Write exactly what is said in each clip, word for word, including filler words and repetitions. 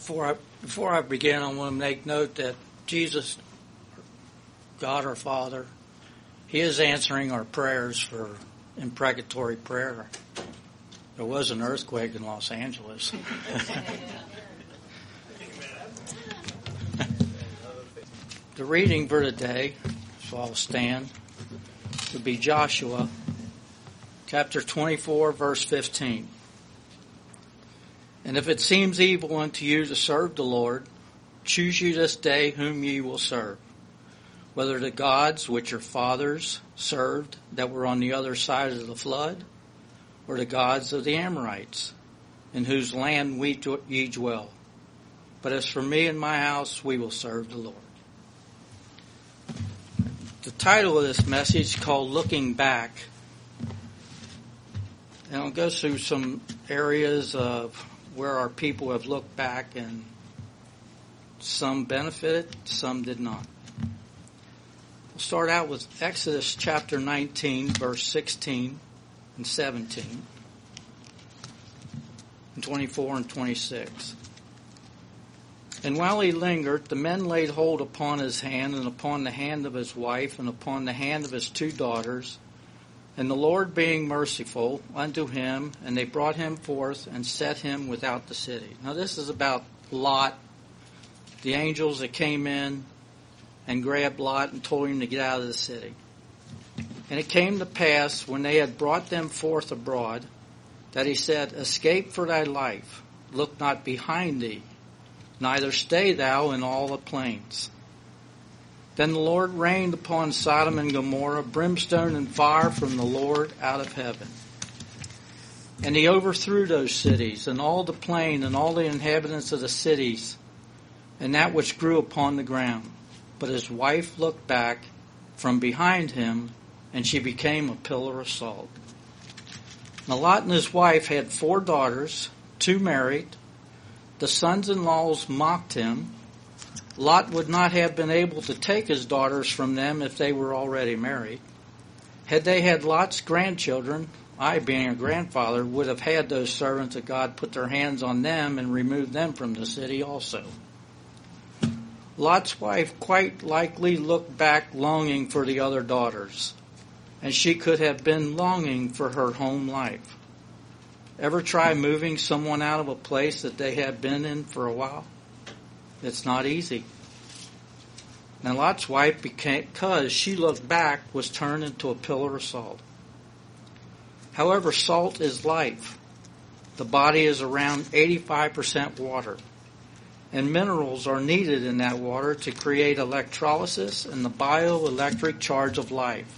Before I, before I begin, I want to make note that Jesus, God our Father, He is answering our prayers for imprecatory prayer. There was an earthquake in Los Angeles. The reading for today, so I'll stand, would be Joshua chapter twenty-four, verse fifteen. And if it seems evil unto you to serve the Lord, choose you this day whom ye will serve, whether the gods which your fathers served that were on the other side of the flood, or the gods of the Amorites, in whose land we ye dwell. But as for me and my house, we will serve the Lord. The title of this message is called Looking Back. And I'll go through some areas of where our people have looked back, and some benefited, some did not. We'll start out with Exodus chapter nineteen, verse sixteen and seventeen, and twenty-four and twenty-six. And while he lingered, the men laid hold upon his hand, and upon the hand of his wife, and upon the hand of his two daughters, and the Lord being merciful unto him, and they brought him forth and set him without the city. Now this is about Lot, the angels that came in and grabbed Lot and told him to get out of the city. And it came to pass, when they had brought them forth abroad, that he said, Escape for thy life, look not behind thee, neither stay thou in all the plains. Then the Lord rained upon Sodom and Gomorrah brimstone and fire from the Lord out of heaven. And he overthrew those cities, and all the plain, and all the inhabitants of the cities, and that which grew upon the ground. But his wife looked back from behind him, and she became a pillar of salt. Now Lot and his wife had four daughters, two married. The sons-in-laws mocked him. Lot would not have been able to take his daughters from them if they were already married. Had they had Lot's grandchildren, I, being a grandfather, would have had those servants of God put their hands on them and remove them from the city also. Lot's wife quite likely looked back longing for the other daughters, and she could have been longing for her home life. Ever try moving someone out of a place that they had been in for a while? It's not easy. Now Lot's wife, because she looked back, was turned into a pillar of salt. However, salt is life. The body is around eighty-five percent water, and minerals are needed in that water to create electrolysis and the bioelectric charge of life.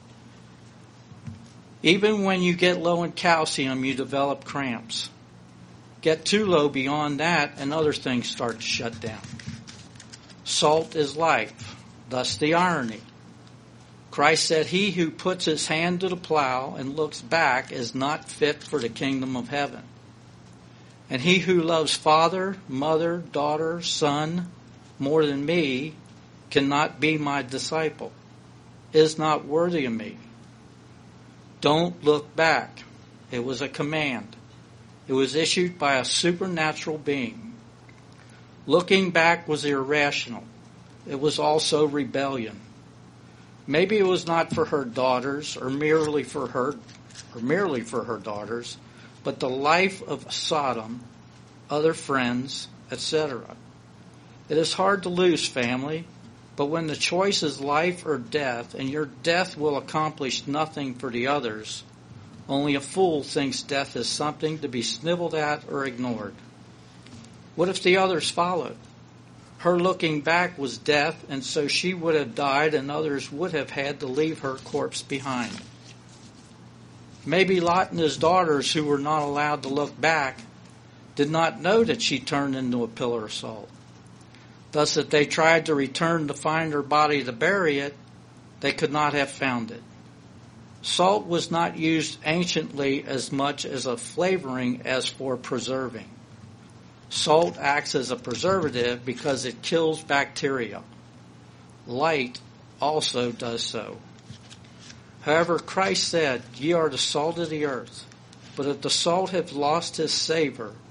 Even when you get low in calcium, you develop cramps. Get too low beyond that, and other things start to shut down. Salt is life, thus the irony. Christ said, He who puts his hand to the plow and looks back is not fit for the kingdom of heaven. And he who loves father, mother, daughter, son more than me cannot be my disciple, is not worthy of me. Don't look back. It was a command. It was issued by a supernatural being. Looking back was irrational. It was also rebellion. Maybe it was not for her daughters, or merely for her, or merely for her daughters, but the life of Sodom, other friends, et cetera. It is hard to lose family, but when the choice is life or death, and your death will accomplish nothing for the others, only a fool thinks death is something to be snivelled at or ignored. What if the others followed? Her looking back was death, and so she would have died, and others would have had to leave her corpse behind. Maybe Lot and his daughters, who were not allowed to look back, did not know that she turned into a pillar of salt. Thus, if they tried to return to find her body to bury it, they could not have found it. Salt was not used anciently as much as a flavoring as for preserving. Salt acts as a preservative because it kills bacteria. Light also does so. However, Christ said, Ye are the salt of the earth. But if the salt have lost his savor,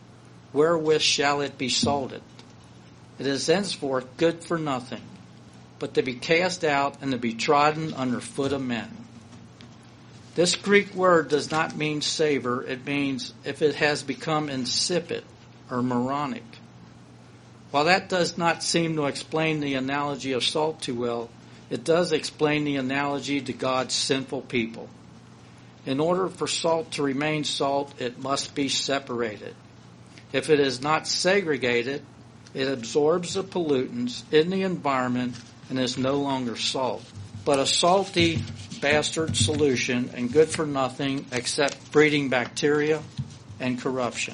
wherewith shall it be salted? It is henceforth good for nothing, but to be cast out and to be trodden under foot of men. This Greek word does not mean savor. It means if it has become insipid or moronic. While that does not seem to explain the analogy of salt too well, it does explain the analogy to God's sinful people. In order for salt to remain salt, it must be separated. If it is not segregated, it absorbs the pollutants in the environment and is no longer salt, but a salty bastard solution and good for nothing except breeding bacteria and corruption.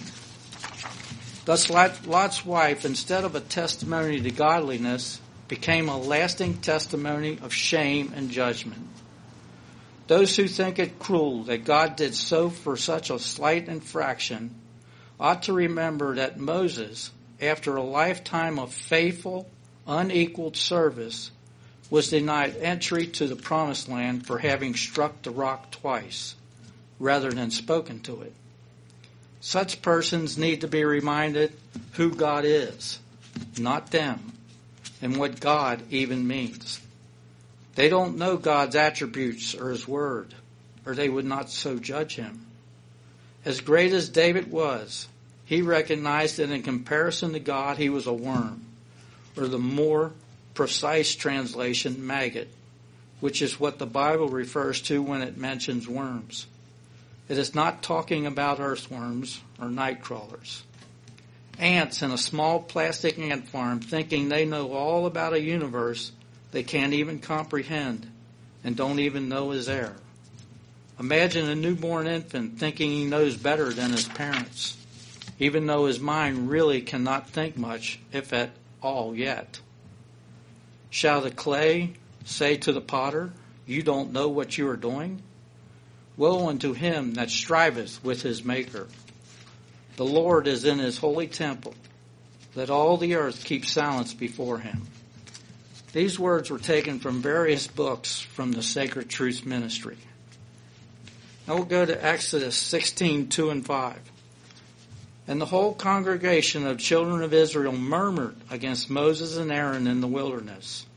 Thus Lot's wife, instead of a testimony to godliness, became a lasting testimony of shame and judgment. Those who think it cruel that God did so for such a slight infraction ought to remember that Moses, after a lifetime of faithful, unequaled service, was denied entry to the promised land for having struck the rock twice, rather than spoken to it. Such persons need to be reminded who God is, not them, and what God even means. They don't know God's attributes or His Word, or they would not so judge Him. As great as David was, he recognized that in comparison to God, he was a worm, or the more precise translation, maggot, which is what the Bible refers to when it mentions worms. It is not talking about earthworms or night crawlers. Ants in a small plastic ant farm thinking they know all about a universe they can't even comprehend and don't even know is there. Imagine a newborn infant thinking he knows better than his parents, even though his mind really cannot think much, if at all yet. Shall the clay say to the potter, "You don't know what you are doing"? Woe unto him that striveth with his Maker. The Lord is in His holy temple. Let all the earth keep silence before Him. These words were taken from various books from the Sacred Truth Ministry. Now we'll go to Exodus sixteen, two and five. And the whole congregation of children of Israel murmured against Moses and Aaron in the wilderness.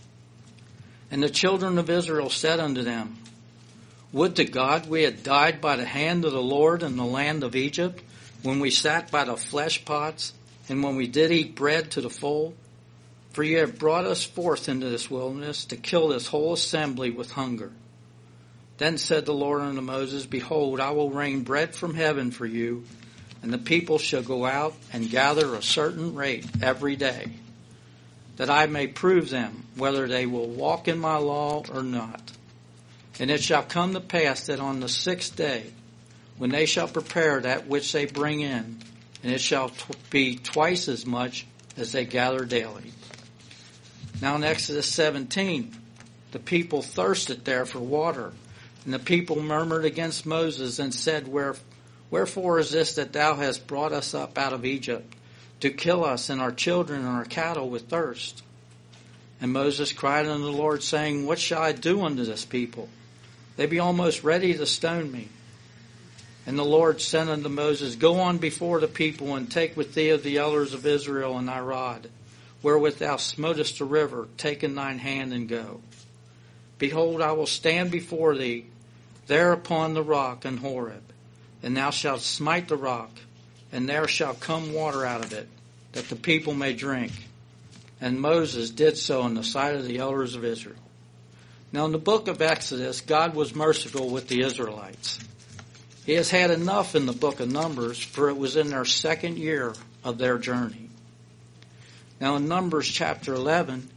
And the children of Israel said unto them, Would to God we had died by the hand of the Lord in the land of Egypt, when we sat by the flesh pots, and when we did eat bread to the full? For ye have brought us forth into this wilderness to kill this whole assembly with hunger. Then said the Lord unto Moses, Behold, I will rain bread from heaven for you, and the people shall go out and gather a certain rate every day, that I may prove them whether they will walk in my law or not. And it shall come to pass that on the sixth day, when they shall prepare that which they bring in, and it shall t- be twice as much as they gather daily. Now in Exodus seventeen, the people thirsted there for water, and the people murmured against Moses and said, Where, Wherefore is this that thou hast brought us up out of Egypt, to kill us and our children and our cattle with thirst? And Moses cried unto the Lord, saying, What shall I do unto this people? They be almost ready to stone me. And the Lord said unto Moses, Go on before the people, and take with thee of the elders of Israel and thy rod, wherewith thou smotest the river, take in thine hand and go. Behold, I will stand before thee there upon the rock in Horeb, and thou shalt smite the rock, and there shall come water out of it, that the people may drink. And Moses did so in the sight of the elders of Israel. Now in the book of Exodus, God was merciful with the Israelites. He has had enough in the book of Numbers, for it was in their second year of their journey. Now in Numbers chapter eleven,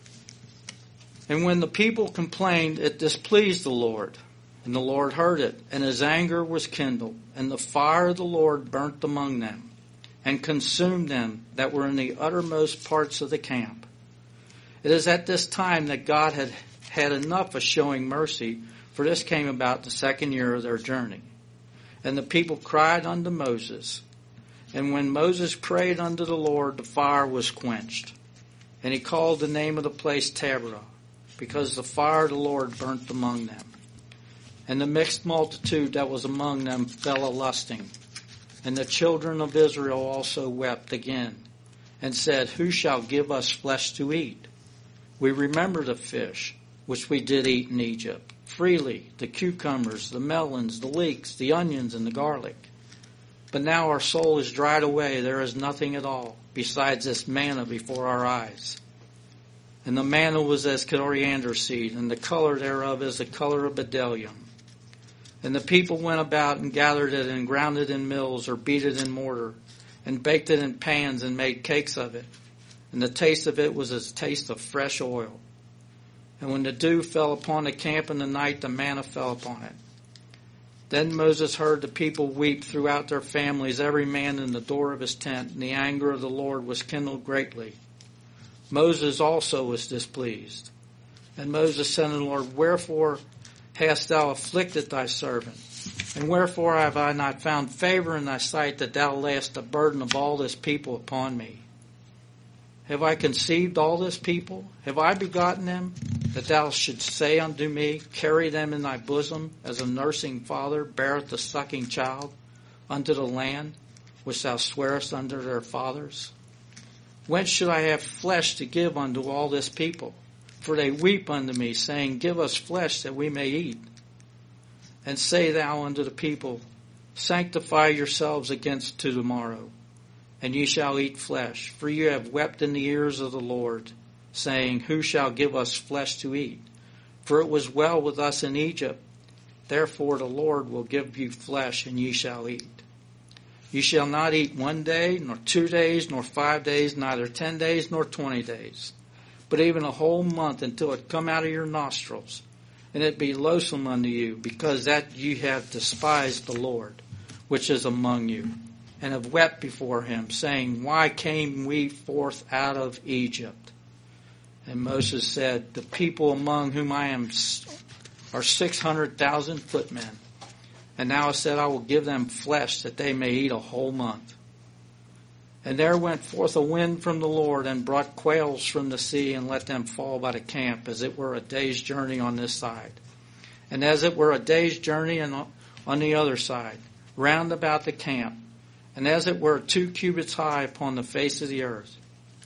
And when the people complained, it displeased the Lord. And the Lord heard it, and His anger was kindled, and the fire of the Lord burnt among them, and consumed them that were in the uttermost parts of the camp. It is at this time that God had had enough of showing mercy, for this came about the second year of their journey. And the people cried unto Moses. And when Moses prayed unto the Lord, the fire was quenched. And he called the name of the place Taberah, because the fire of the Lord burnt among them. And the mixed multitude that was among them fell a lusting. And the children of Israel also wept again, and said, Who shall give us flesh to eat? We remember the fish, which we did eat in Egypt, freely, the cucumbers, the melons, the leeks, the onions, and the garlic. But now our soul is dried away, there is nothing at all, besides this manna before our eyes. And the manna was as coriander seed, and the color thereof is the color of bdellium. And the people went about and gathered it and ground it in mills or beat it in mortar and baked it in pans and made cakes of it. And the taste of it was as the taste of fresh oil. And when the dew fell upon the camp in the night, the manna fell upon it. Then Moses heard the people weep throughout their families, every man in the door of his tent, and the anger of the Lord was kindled greatly. Moses also was displeased. And Moses said unto the Lord, Wherefore hast thou afflicted thy servant? And wherefore have I not found favor in thy sight, that thou layest the burden of all this people upon me? Have I conceived all this people? Have I begotten them, that thou shouldst say unto me, Carry them in thy bosom, as a nursing father beareth the sucking child, unto the land which thou swearest unto their fathers? Whence should I have flesh to give unto all this people? For they weep unto me, saying, Give us flesh that we may eat. And say thou unto the people, Sanctify yourselves against to tomorrow, and ye shall eat flesh. For you have wept in the ears of the Lord, saying, Who shall give us flesh to eat? For it was well with us in Egypt. Therefore the Lord will give you flesh, and ye shall eat. Ye shall not eat one day, nor two days, nor five days, neither ten days, nor twenty days, but even a whole month, until it come out of your nostrils, and it be loathsome unto you, because that ye have despised the Lord, which is among you, and have wept before him, saying, Why came we forth out of Egypt? And Moses said, The people among whom I am are six hundred thousand footmen. And now I said, I will give them flesh, that they may eat a whole month. And there went forth a wind from the Lord, and brought quails from the sea, and let them fall by the camp, as it were a day's journey on this side, and as it were a day's journey on the other side, round about the camp, and as it were two cubits high upon the face of the earth.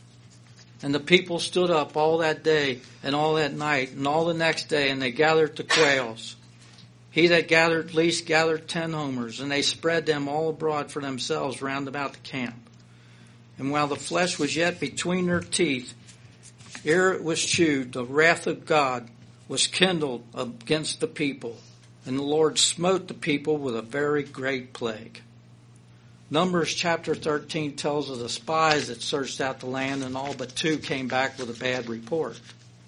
And the people stood up all that day, and all that night, and all the next day, and they gathered the quails. He that gathered least gathered ten homers, and they spread them all abroad for themselves round about the camp. And while the flesh was yet between their teeth, ere it was chewed, the wrath of God was kindled against the people, and the Lord smote the people with a very great plague. Numbers chapter thirteen tells of the spies that searched out the land, and all but two came back with a bad report.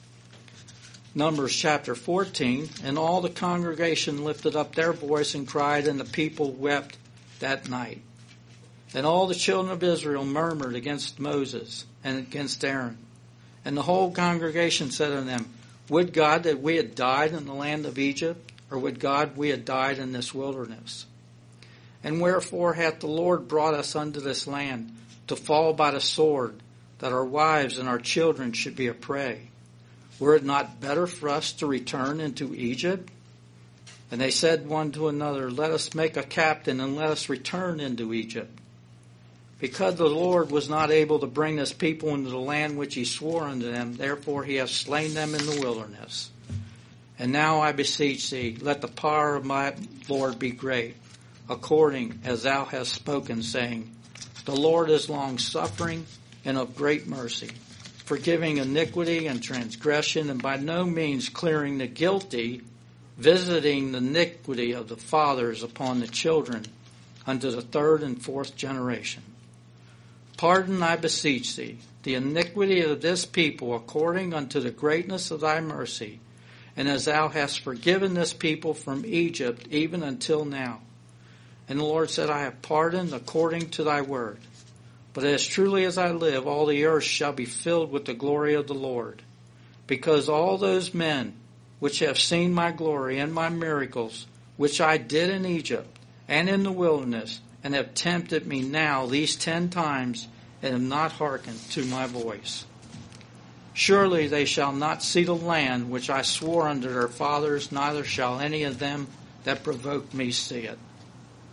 Numbers chapter fourteen, and all the congregation lifted up their voice and cried, and the people wept that night. And all the children of Israel murmured against Moses and against Aaron. And the whole congregation said unto them, Would God that we had died in the land of Egypt, or would God we had died in this wilderness? And wherefore hath the Lord brought us unto this land, to fall by the sword, that our wives and our children should be a prey? Were it not better for us to return into Egypt? And they said one to another, Let us make a captain, and let us return into Egypt. Because the Lord was not able to bring this people into the land which he swore unto them, therefore he hath slain them in the wilderness. And now I beseech thee, let the power of my Lord be great, according as thou hast spoken, saying, The Lord is long-suffering and of great mercy, forgiving iniquity and transgression, and by no means clearing the guilty, visiting the iniquity of the fathers upon the children unto the third and fourth generation. Pardon, I beseech thee, the iniquity of this people according unto the greatness of thy mercy, and as thou hast forgiven this people from Egypt even until now. And the Lord said, I have pardoned according to thy word. But as truly as I live, all the earth shall be filled with the glory of the Lord. Because all those men which have seen my glory and my miracles, which I did in Egypt and in the wilderness, and have tempted me now these ten times, and have not hearkened to my voice. Surely they shall not see the land which I swore unto their fathers, neither shall any of them that provoked me see it.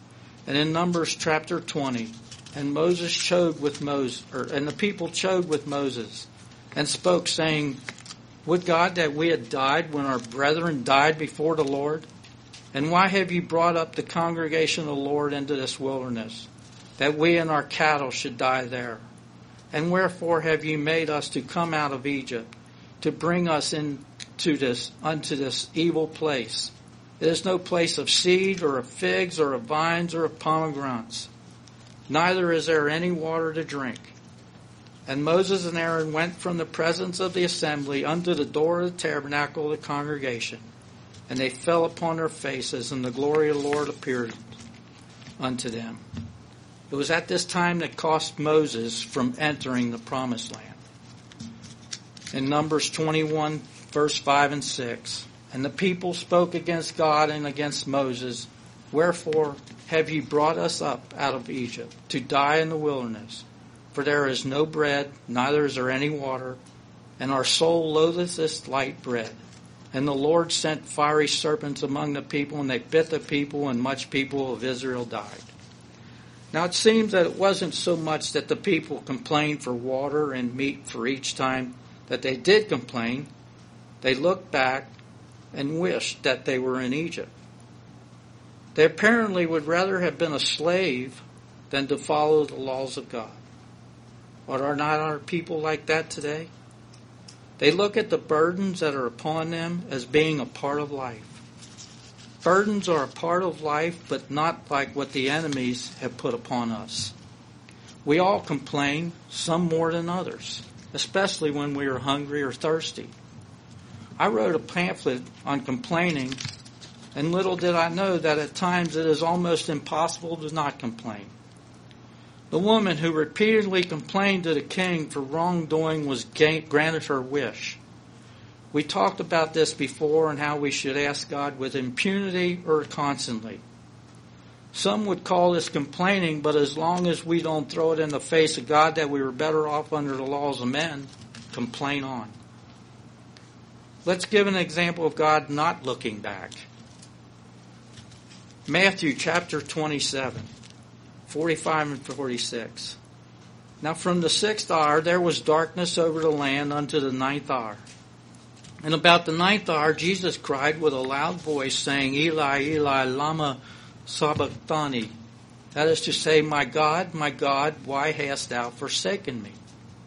And in Numbers chapter twenty, and Moses chode with Moses, or, and the people chode with Moses, and spoke, saying, Would God that we had died when our brethren died before the Lord? And why have you brought up the congregation of the Lord into this wilderness, that we and our cattle should die there? And wherefore have you made us to come out of Egypt, to bring us into this unto this evil place? It is no place of seed, or of figs, or of vines, or of pomegranates. Neither is there any water to drink. And Moses and Aaron went from the presence of the assembly unto the door of the tabernacle of the congregation. And they fell upon their faces, and the glory of the Lord appeared unto them. It was at this time that cost Moses from entering the promised land. In Numbers twenty-one, verse five and six, And the people spoke against God and against Moses, Wherefore have ye brought us up out of Egypt, to die in the wilderness? For there is no bread, neither is there any water, and our soul loatheth this light bread. And the Lord sent fiery serpents among the people, and they bit the people, and much people of Israel died. Now it seems that it wasn't so much that the people complained for water and meat for each time that they did complain. They looked back and wished that they were in Egypt. They apparently would rather have been a slave than to follow the laws of God. But are not our people like that today? They look at the burdens that are upon them as being a part of life. Burdens are a part of life, but not like what the enemies have put upon us. We all complain, some more than others, especially when we are hungry or thirsty. I wrote a pamphlet on complaining, and little did I know that at times it is almost impossible to not complain. The woman who repeatedly complained to the king for wrongdoing was granted her wish. We talked about this before and how we should ask God with impunity or constantly. Some would call this complaining, but as long as we don't throw it in the face of God that we were better off under the laws of men, complain on. Let's give an example of God not looking back. Matthew chapter twenty-seven. forty-five and forty-six. Now from the sixth hour there was darkness over the land unto the ninth hour. And about the ninth hour Jesus cried with a loud voice, saying, Eli, Eli, lama sabachthani. That is to say, My God, my God, why hast thou forsaken me?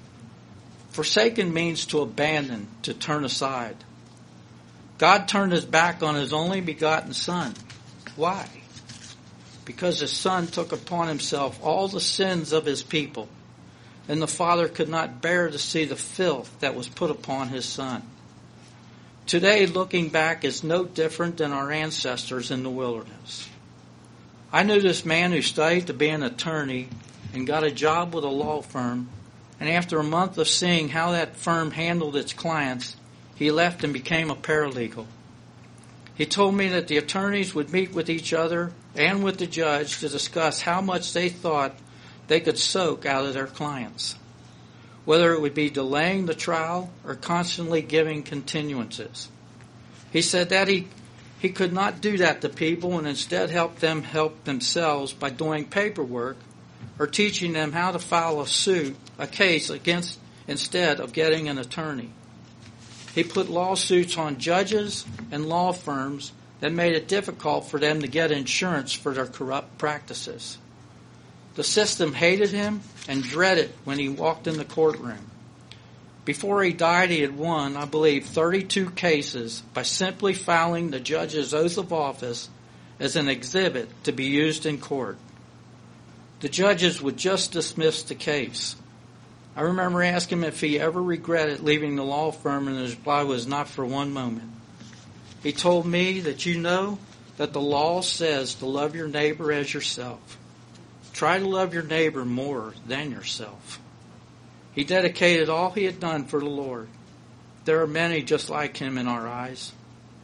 Forsaken means to abandon, to turn aside. God turned his back on his only begotten Son. Why? Because his Son took upon himself all the sins of his people, and the Father could not bear to see the filth that was put upon his Son. Today, looking back is no different than our ancestors in the wilderness. I knew this man who studied to be an attorney and got a job with a law firm, and after a month of seeing how that firm handled its clients, he left and became a paralegal. He told me that the attorneys would meet with each other and with the judge to discuss how much they thought they could soak out of their clients, whether it would be delaying the trial or constantly giving continuances. He said that he, he could not do that to people and instead help them help themselves by doing paperwork or teaching them how to file a suit, a case against, instead of getting an attorney. He put lawsuits on judges and law firms that made it difficult for them to get insurance for their corrupt practices. The system hated him and dreaded when he walked in the courtroom. Before he died, he had won, I believe, thirty-two cases by simply filing the judge's oath of office as an exhibit to be used in court. The judges would just dismiss the case. I remember asking him if he ever regretted leaving the law firm, and his reply was not for one moment. He told me that you know that the law says to love your neighbor as yourself. Try to love your neighbor more than yourself. He dedicated all he had done for the Lord. There are many just like him in our eyes,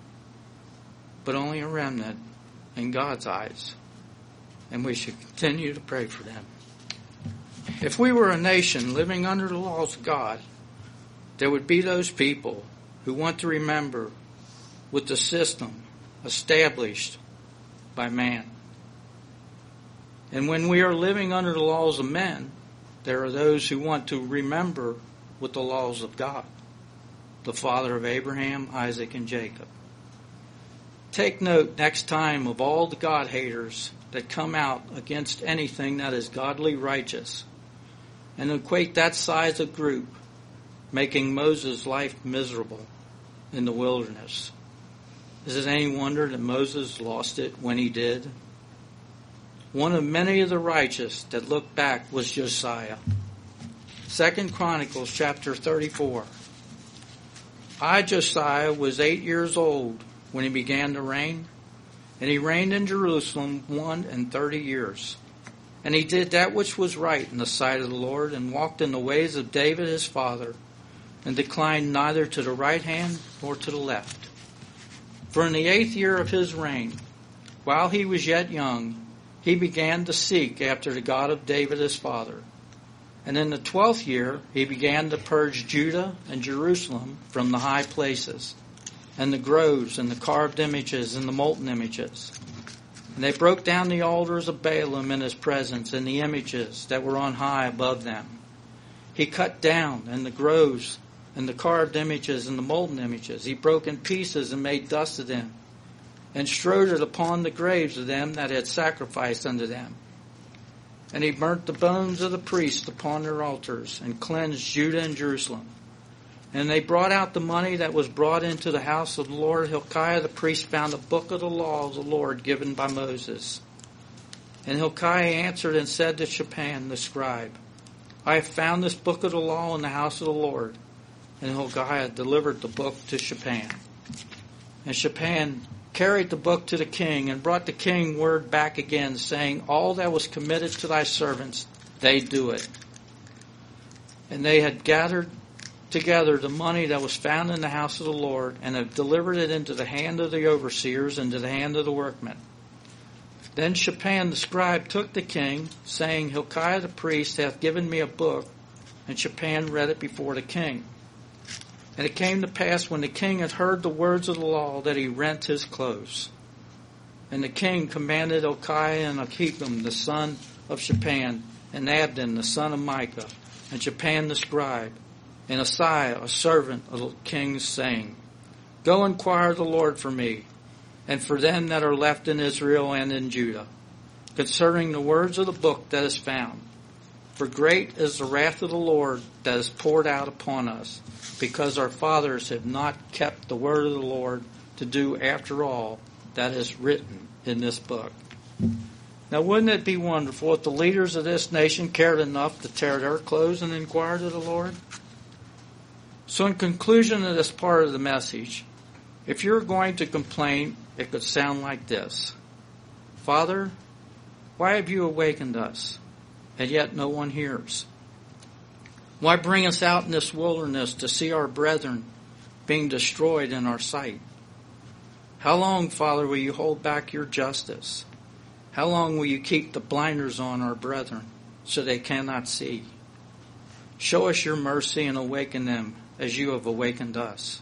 but only a remnant in God's eyes, and we should continue to pray for them. If we were a nation living under the laws of God, there would be those people who want to remember with the system established by man. And when we are living under the laws of men, there are those who want to remember with the laws of God, the father of Abraham, Isaac, and Jacob. Take note next time of all the God haters that come out against anything that is godly righteous, and equate that size of group, making Moses' life miserable in the wilderness. Is it any wonder that Moses lost it when he did? One of many of the righteous that looked back was Josiah. Second Chronicles chapter thirty-four. I, Josiah, was eight years old when he began to reign, and he reigned in Jerusalem one and thirty years. And he did that which was right in the sight of the Lord, and walked in the ways of David his father, and declined neither to the right hand nor to the left. For in the eighth year of his reign, while he was yet young, he began to seek after the God of David his father. And in the twelfth year he began to purge Judah and Jerusalem from the high places, and the groves, and the carved images, and the molten images. And they broke down the altars of Baalim in his presence, and the images that were on high above them. He cut down, and the groves, and the carved images, and the molten images. He broke in pieces and made dust of them, and strewed it upon the graves of them that had sacrificed unto them. And he burnt the bones of the priests upon their altars, and cleansed Judah and Jerusalem. And they brought out the money that was brought into the house of the Lord. Hilkiah the priest found a book of the law of the Lord given by Moses. And Hilkiah answered and said to Shaphan the scribe, I have found this book of the law in the house of the Lord. And Hilkiah delivered the book to Shaphan. And Shaphan carried the book to the king, and brought the king word back again, saying, All that was committed to thy servants, they do it. And they had gathered together the money that was found in the house of the Lord, and have delivered it into the hand of the overseers, and to the hand of the workmen. Then Shaphan the scribe took the king, saying, Hilkiah the priest hath given me a book. And Shaphan read it before the king. And it came to pass, when the king had heard the words of the law, that he rent his clothes. And the king commanded Hilkiah and Ahikam the son of Shaphan, and Abdon the son of Micah, and Shaphan the scribe, and Asaiah a servant of the king, saying, Go inquire of the Lord for me, and for them that are left in Israel and in Judah, concerning the words of the book that is found. For great is the wrath of the Lord that is poured out upon us, because our fathers have not kept the word of the Lord to do after all that is written in this book. Now, wouldn't it be wonderful if the leaders of this nation cared enough to tear their clothes and inquire to the Lord? So in conclusion of this part of the message, if you're going to complain, it could sound like this. Father, why have you awakened us, and yet no one hears? Why bring us out in this wilderness to see our brethren being destroyed in our sight? How long, Father, will you hold back your justice? How long will you keep the blinders on our brethren so they cannot see? Show us your mercy and awaken them as you have awakened us.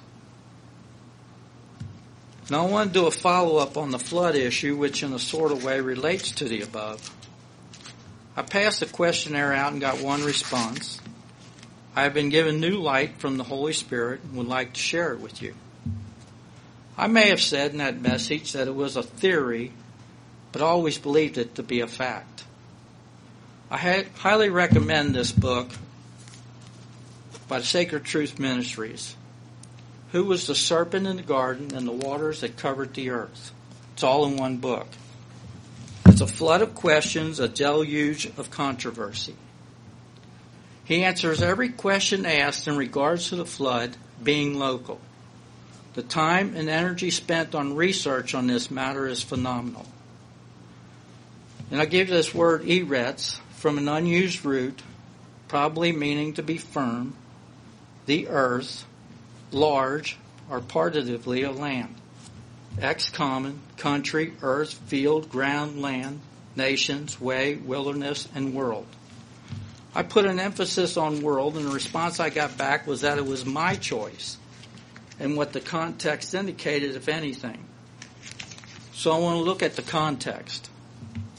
Now I want to do a follow-up on the flood issue, which in a sort of way relates to the above. I passed the questionnaire out and got one response. I have been given new light from the Holy Spirit and would like to share it with you. I may have said in that message that it was a theory, but always believed it to be a fact. I had, highly recommend this book by the Sacred Truth Ministries. Who was the serpent in the garden and the waters that covered the earth? It's all in one book. It's a flood of questions, a deluge of controversy. He answers every question asked in regards to the flood being local. The time and energy spent on research on this matter is phenomenal. And I give this word eretz from an unused root, probably meaning to be firm, the earth, large, or partitively a land. Ex common, country, earth, field, ground, land, nations, way, wilderness, and world. I put an emphasis on world, and the response I got back was that it was my choice and what the context indicated, if anything. So I want to look at the context.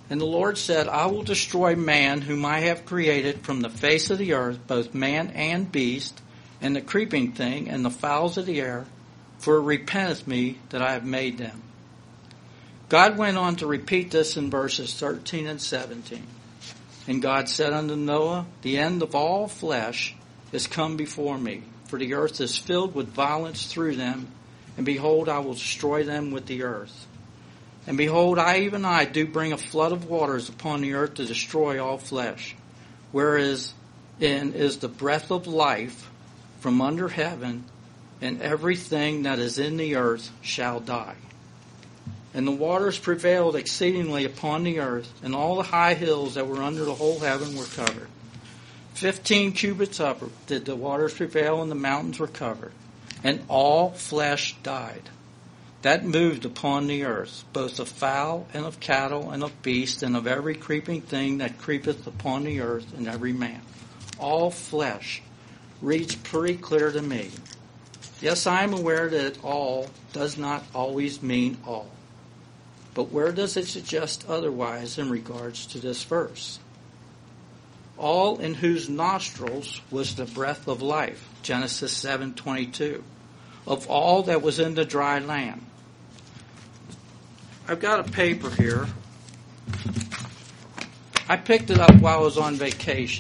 And the Lord said, I will destroy man whom I have created from the face of the earth, both man and beast, and the creeping thing, and the fowls of the air, for it repenteth me that I have made them. God went on to repeat this in verses thirteen and seventeen. And God said unto Noah, the end of all flesh is come before me, for the earth is filled with violence through them, and behold, I will destroy them with the earth. And behold, I, even I, do bring a flood of waters upon the earth to destroy all flesh, whereas in is the breath of life from under heaven, and everything that is in the earth shall die. And the waters prevailed exceedingly upon the earth, and all the high hills that were under the whole heaven were covered. Fifteen cubits up did the waters prevail, and the mountains were covered, and all flesh died. That moved upon the earth, both of fowl and of cattle and of beast and of every creeping thing that creepeth upon the earth, and every man. All flesh reads pretty clear to me. Yes, I am aware that all does not always mean all. But where does it suggest otherwise in regards to this verse? All in whose nostrils was the breath of life, Genesis seven twenty-two, of all that was in the dry land. I've got a paper here. I picked it up while I was on vacation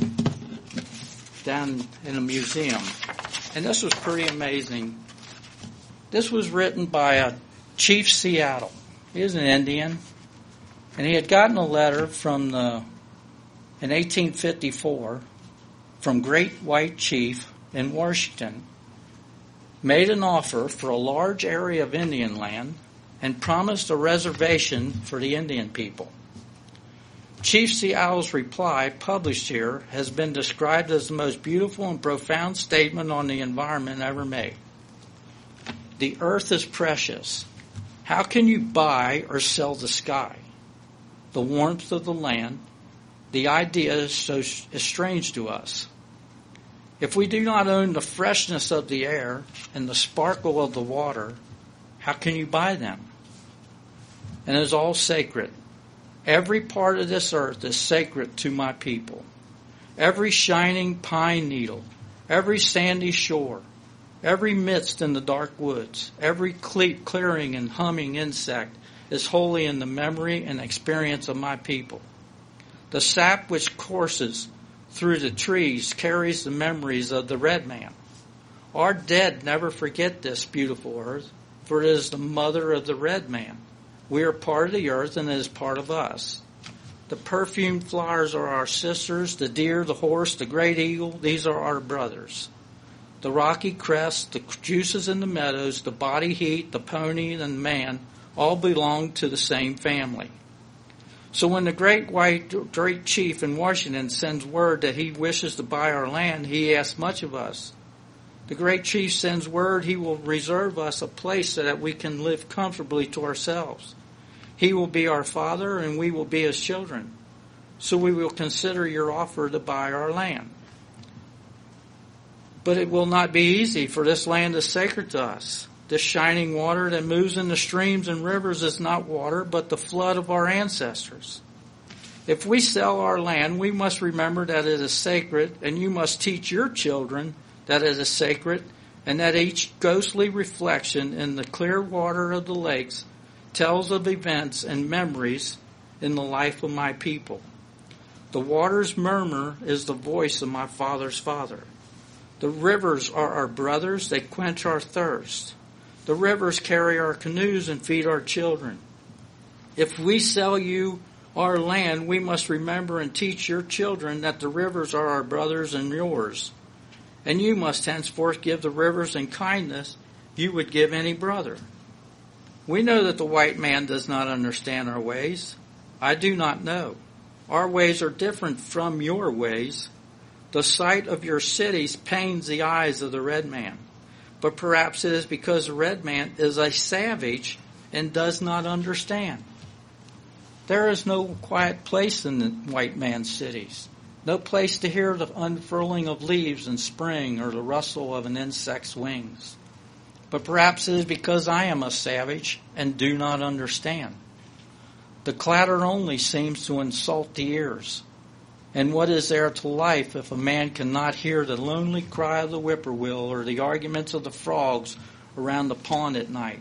down in a museum. And this was pretty amazing. This was written by a Chief Seattle. He was an Indian. And he had gotten a letter from the, in eighteen fifty-four, from Great White Chief in Washington, made an offer for a large area of Indian land and promised a reservation for the Indian people. Chief Seattle's reply, published here, has been described as the most beautiful and profound statement on the environment ever made. The earth is precious. How can you buy or sell the sky? The warmth of the land, the idea is so is strange to us. If we do not own the freshness of the air and the sparkle of the water, how can you buy them? And it is all sacred. Every part of this earth is sacred to my people. Every shining pine needle, every sandy shore, every mist in the dark woods, every clearing and humming insect is holy in the memory and experience of my people. The sap which courses through the trees carries the memories of the red man. Our dead never forget this beautiful earth, for it is the mother of the red man. We are part of the earth, and it is part of us. The perfumed flowers are our sisters, the deer, the horse, the great eagle, these are our brothers. The rocky crests, the juices in the meadows, the body heat, the pony, and man all belong to the same family. So when the great white great chief in Washington sends word that he wishes to buy our land, he asks much of us. The great chief sends word he will reserve us a place so that we can live comfortably to ourselves. He will be our father and we will be his children. So we will consider your offer to buy our land. But it will not be easy, for this land is sacred to us. This shining water that moves in the streams and rivers is not water, but the flood of our ancestors. If we sell our land, we must remember that it is sacred, and you must teach your children that it is sacred, and that each ghostly reflection in the clear water of the lakes tells of events and memories in the life of my people. The water's murmur is the voice of my father's father. The rivers are our brothers, they quench our thirst. The rivers carry our canoes and feed our children. If we sell you our land, we must remember and teach your children that the rivers are our brothers and yours. And you must henceforth give the rivers in kindness you would give any brother. We know that the white man does not understand our ways. I do not know. Our ways are different from your ways. The sight of your cities pains the eyes of the red man. But perhaps it is because the red man is a savage and does not understand. There is no quiet place in the white man's cities. No place to hear the unfurling of leaves in spring or the rustle of an insect's wings. But perhaps it is because I am a savage and do not understand. The clatter only seems to insult the ears. And what is there to life if a man cannot hear the lonely cry of the whippoorwill or the arguments of the frogs around the pond at night?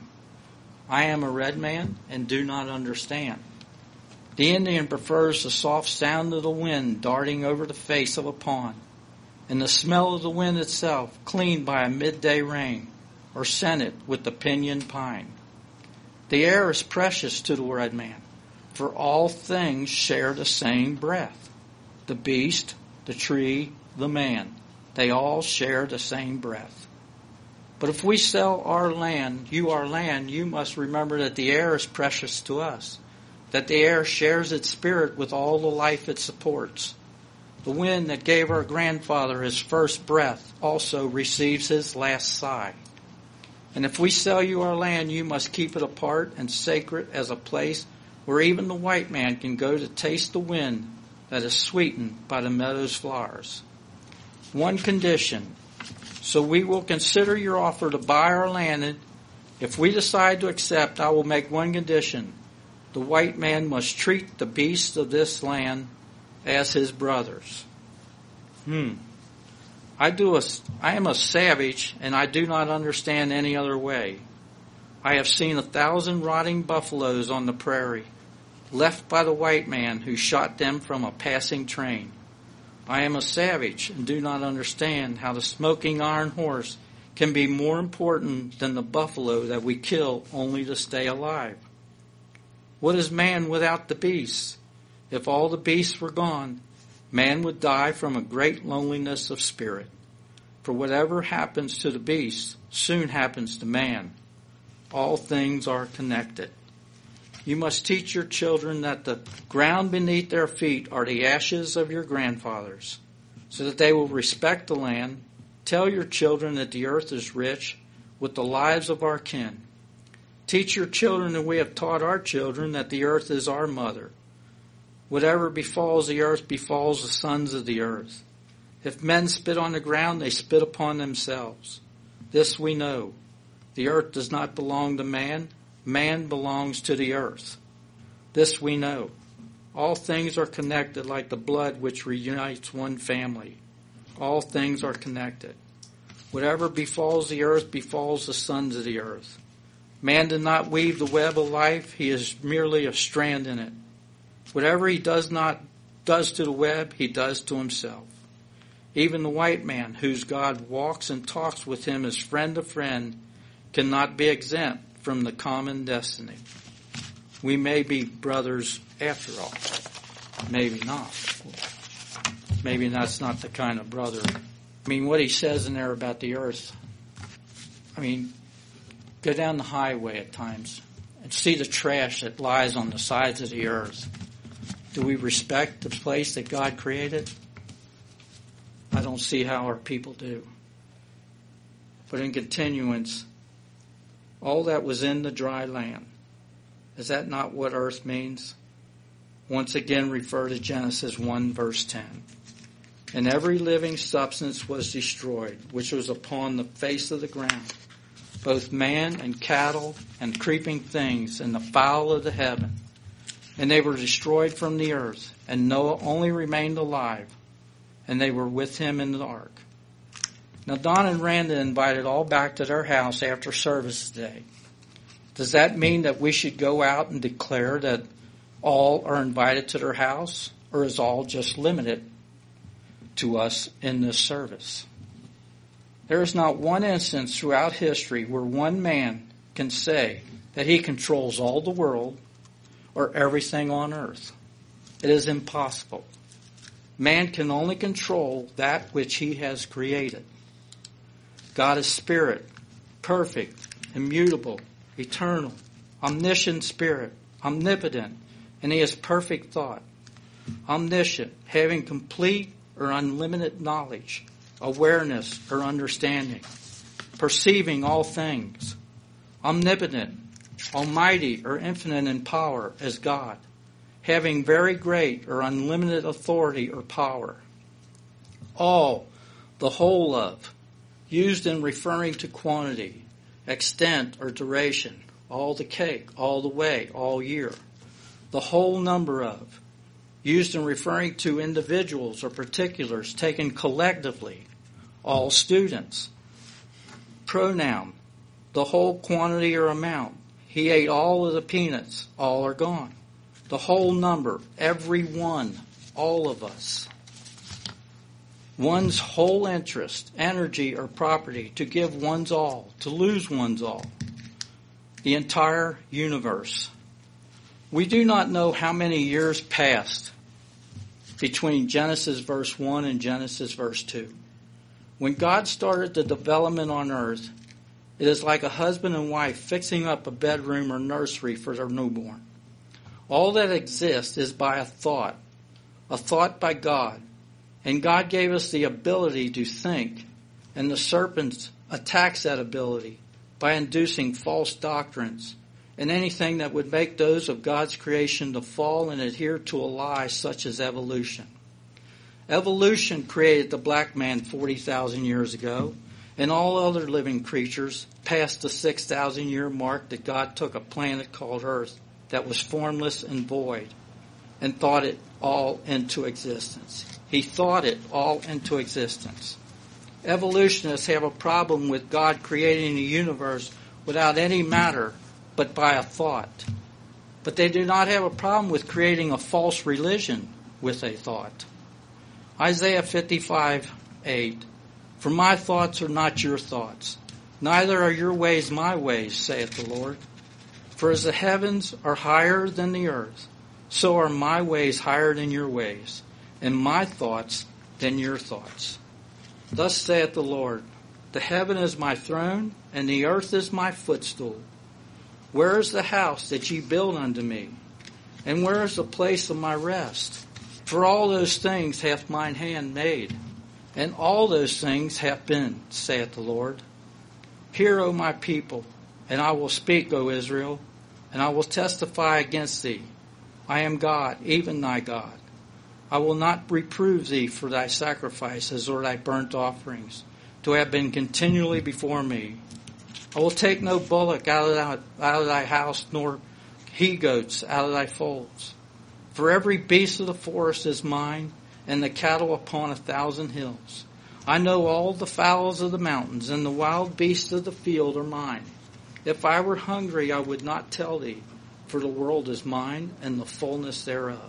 I am a red man and do not understand. The Indian prefers the soft sound of the wind darting over the face of a pond, and the smell of the wind itself, cleaned by a midday rain, or scented with the pinyon pine. The air is precious to the red man, for all things share the same breath. The beast, the tree, the man, they all share the same breath. But if we sell our land, you our land, you must remember that the air is precious to us, that the air shares its spirit with all the life it supports. The wind that gave our grandfather his first breath also receives his last sigh. And if we sell you our land, you must keep it apart and sacred as a place where even the white man can go to taste the wind that is sweetened by the meadow's flowers. One condition. So we will consider your offer to buy our land, and if we decide to accept, I will make one condition. The white man must treat the beasts of this land as his brothers. Hmm. I do a, I am a savage, and I do not understand any other way. I have seen a thousand rotting buffaloes on the prairie, left by the white man who shot them from a passing train. I am a savage and do not understand how the smoking iron horse can be more important than the buffalo that we kill only to stay alive. What is man without the beasts? If all the beasts were gone, man would die from a great loneliness of spirit. For whatever happens to the beasts soon happens to man. All things are connected. You must teach your children that the ground beneath their feet are the ashes of your grandfathers, so that they will respect the land. Tell your children that the earth is rich with the lives of our kin. Teach your children that we have taught our children that the earth is our mother. Whatever befalls the earth befalls the sons of the earth. If men spit on the ground, they spit upon themselves. This we know. The earth does not belong to man. Man belongs to the earth. This we know. All things are connected like the blood which reunites one family. All things are connected. Whatever befalls the earth befalls the sons of the earth. Man did not weave the web of life. He is merely a strand in it. Whatever he does not does to the web, he does to himself. Even the white man, whose God walks and talks with him as friend to friend, cannot be exempt from the common destiny. We may be brothers after all. Maybe not. Maybe that's not the kind of brother. I mean, what he says in there about the earth, I mean, go down the highway at times and see the trash that lies on the sides of the earth. Do we respect the place that God created? I don't see how our people do. But in continuance, all that was in the dry land. Is that not what earth means? Once again, refer to Genesis one, verse ten. And every living substance was destroyed, which was upon the face of the ground, both man and cattle and creeping things and the fowl of the heaven. And they were destroyed from the earth, and Noah only remained alive, and they were with him in the ark. Now, Don and Randa invited all back to their house after service today. Does that mean that we should go out and declare that all are invited to their house, or is all just limited to us in this service? There is not one instance throughout history where one man can say that he controls all the world or everything on earth. It is impossible. Man can only control that which he has created. God is spirit, perfect, immutable, eternal, omniscient spirit, omnipotent, and he has perfect thought. Omniscient, having complete or unlimited knowledge, awareness or understanding, perceiving all things. Omnipotent, almighty or infinite in power as God, having very great or unlimited authority or power. All, the whole of, used in referring to quantity, extent or duration, all the cake, all the way, all year. The whole number of, used in referring to individuals or particulars taken collectively. All students. Pronoun, the whole quantity or amount. He ate all of the peanuts. All are gone. The whole number, every one, all of us. One's whole interest, energy, or property, to give one's all, to lose one's all. The entire universe. We do not know how many years passed between Genesis verse one and Genesis verse two. When God started the development on earth, it is like a husband and wife fixing up a bedroom or nursery for their newborn. All that exists is by a thought, a thought by God. And God gave us the ability to think, and the serpent attacks that ability by inducing false doctrines and anything that would make those of God's creation to fall and adhere to a lie such as evolution. Evolution created the black man forty thousand years ago, and all other living creatures past the six thousand year mark that God took a planet called Earth that was formless and void and thought it all into existence. He thought it all into existence. Evolutionists have a problem with God creating the universe without any matter but by a thought. But they do not have a problem with creating a false religion with a thought. Isaiah fifty-five eight. For my thoughts are not your thoughts, neither are your ways my ways, saith the Lord. For as the heavens are higher than the earth, so are my ways higher than your ways, and my thoughts than your thoughts. Thus saith the Lord, the heaven is my throne, and the earth is my footstool. Where is the house that ye build unto me? And where is the place of my rest? For all those things hath mine hand made, and all those things have been, saith the Lord. Hear, O my people, and I will speak, O Israel, and I will testify against thee. I am God, even thy God. I will not reprove thee for thy sacrifices or thy burnt offerings, to have been continually before me. I will take no bullock out of thy, out of thy house, nor he-goats out of thy folds. For every beast of the forest is mine, and the cattle upon a thousand hills. I know all the fowls of the mountains, and the wild beasts of the field are mine. If I were hungry, I would not tell thee, for the world is mine, and the fullness thereof.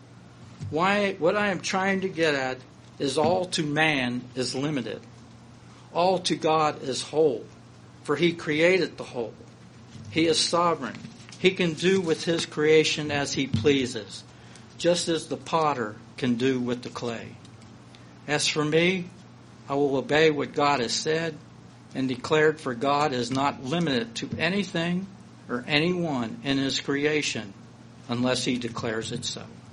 Why, what I am trying to get at is all to man is limited. All to God is whole, for he created the whole. He is sovereign. He can do with his creation as he pleases, just as the potter can do with the clay. As for me, I will obey what God has said and declared, for God is not limited to anything or anyone in his creation unless he declares it so.